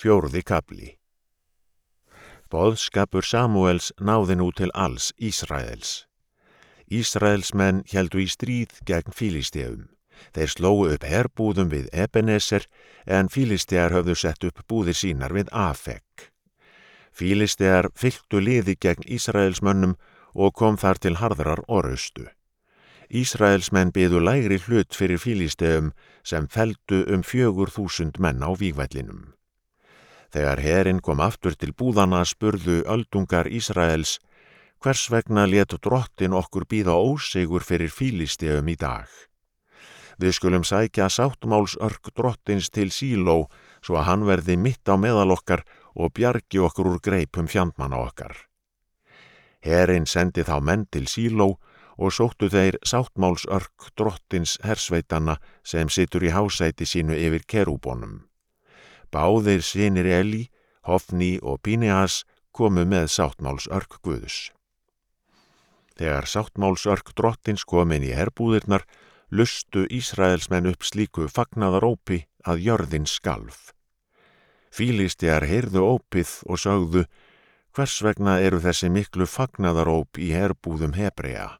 Fjórði kafli. Boðskapur Samúels náði nú til alls Ísraels. Ísraelsmenn héldu í stríð gegn Fílistíum. Þeir slógu upp herbúðum við Ebeneser, en Fílistíar höfðu sett upp búðir sínar við Afek. Fílistíar fylktu liði gegn Ísraelsmönnum og kom þar til harðrar orustu. Ísraelsmenn biðu lægri hlut fyrir Fílistíum sem felldu 4.000 menn á vígvellinum. Þegar herinn kom aftur til búðanna spurðu öldungar Ísraels: hvers vegna lét drottinn okkur bíða ósigur fyrir Fílistíum í dag? Við skulum sækja sáttmálsörk drottins til Síló, svo að hann verði mitt á meðal okkar og bjargi okkur úr greipum fjandmanna okkar. Herinn sendi þá menn til Síló og sóttu þeir sáttmálsörk drottins hersveitanna sem situr í hásæti sínu yfir kerúbónum. Báðir synir Eli, Hofni og Píneas komu með sáttmálsörk Guðs. Þegar sáttmálsörk drottins kom inn í herbúðirnar, lustu Ísraelsmenn upp slíku fagnaðarópi að jörðin skalf. Fílistíar heyrðu ópið og sögðu: hvers vegna eru þessi miklu fagnaðaróp í herbúðum Hebrea?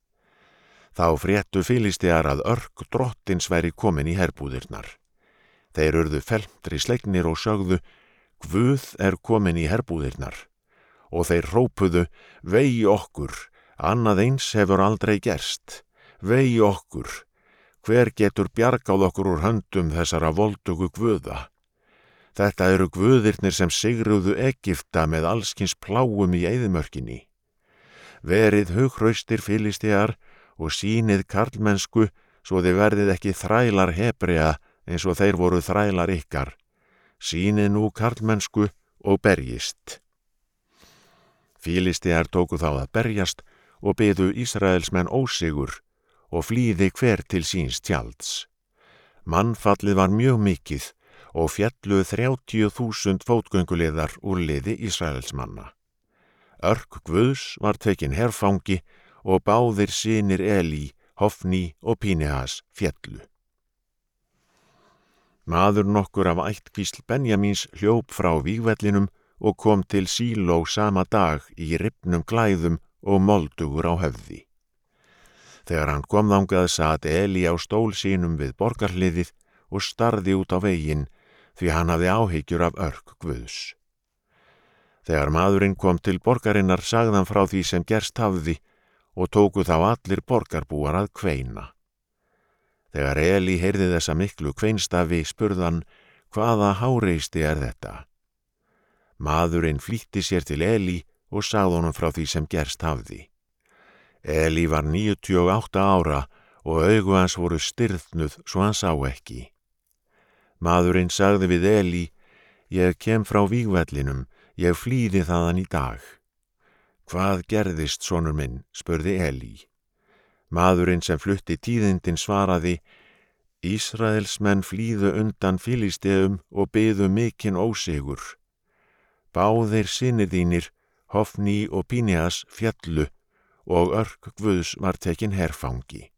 Þá fréttu Fílistíar að örk drottins væri komin í herbúðirnar. Þeir urðu felmtri slegnir og sögðu: Guð er komin í herbúðirnar. Og þeir hrópuðu: vei okkur, annað eins hefur aldrei gerst. Vei okkur, hver getur bjargað okkur úr höndum þessara voldugu guða? Þetta eru guðirnir sem sigruðu Egypta með allskins pláum í eyðimörkinni. Verið hughraustir Fílistíar og sýnið karlmennsku, svo þið verðið ekki þrælar Hebrea eins og þeir voru þrælar ykkar. Sýnið nú karlmennsku og berjist. Fílistíar tóku þá að berjast og biðu Ísraelsmenn ósigur og flýði hver til síns tjalds. Mannfallið var mjög mikið og féllu 30.000 fótgönguliðar úr liði Ísraelsmanna. Örk Guðs var tekin herfangi og báðir synir Eli, Hofni og Píneas féllu. Maður nokkur af ættkvísl Benjamíns hljóp frá vígvellinum og kom til Síló sama dag í rifnum klæðum og moldugur á höfði. Þegar hann kom þangað sat Eli á stól sínum við borgarhliðið og starði út á veginn, því hann hafði áhyggjur af örk Guðs. Þegar maðurinn kom til borgarinnar sagði hann frá því sem gerst hafði og tóku þá allir borgarbúar að kveina. Þegar Eli heyrði þessa miklu kveinstafi spurði hann: hvaða háreysti er þetta? Maðurinn flýtti sér til Eli og sagði honum frá því sem gerst hafði. Eli var 98 ára og augu hans voru stirðnuð svo hann sá ekki. Maðurinn sagði við Eli: ég kem frá vígvellinum, ég flýði þaðan í dag. Hvað gerðist, sonur minn? Spurði Eli. Maðurinn sem flutti tíðindin svaraði: Ísraelsmenn flýðu undan Fílistíum og biðu mikinn ósigur. Báðir synir þínir, Hofni og Píneas, féllu og örk Guðs var tekin herfangi.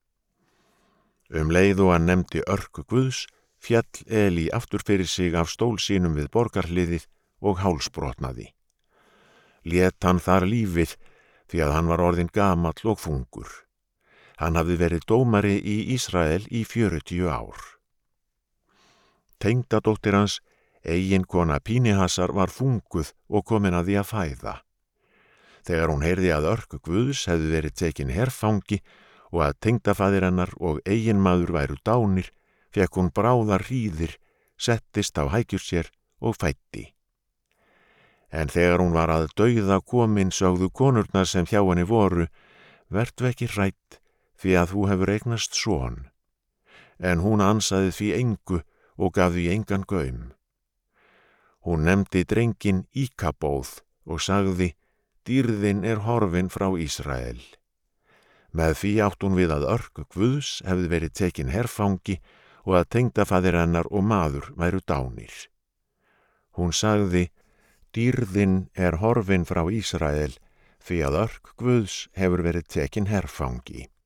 Leið og hann nefndi örk Guðs, féll Eli aftur fyrir sig af stól sínum við borgarhliðið og hálsbrotnaði. Lét hann þar lífið, því að hann var orðinn gamall og þungur. Hann hafði verið dómari í Ísrael í 40 ár. Tengdadóttir hans, eiginkona Pínehasar, var þunguð og komin að því að fæða. Þegar hún heyrði að örk Guðs hefði verið tekin herfangi og að tengdafaðir hennar og eiginmaður væru dánir, fékk hún bráðar hríðir, settist á hækjur sér og fæddi. En þegar hún var að dauða komin sögðu konurnar sem hjá henni voru: vertu ekki hrædd, því að þú hefur eignast son. En hún ansaði því engu og gaf því engan gaum. Hún nefndi drenginn Íkabóð og sagði: dýrðin er horfin frá Ísrael. Með því átt hún við að örk Guðs hefði verið tekin herfangi og að tengdafaðir hennar og maður væru dánir. Hún sagði: dýrðin er horfin frá Ísrael, því að örk Guðs hefur verið tekin herfangi.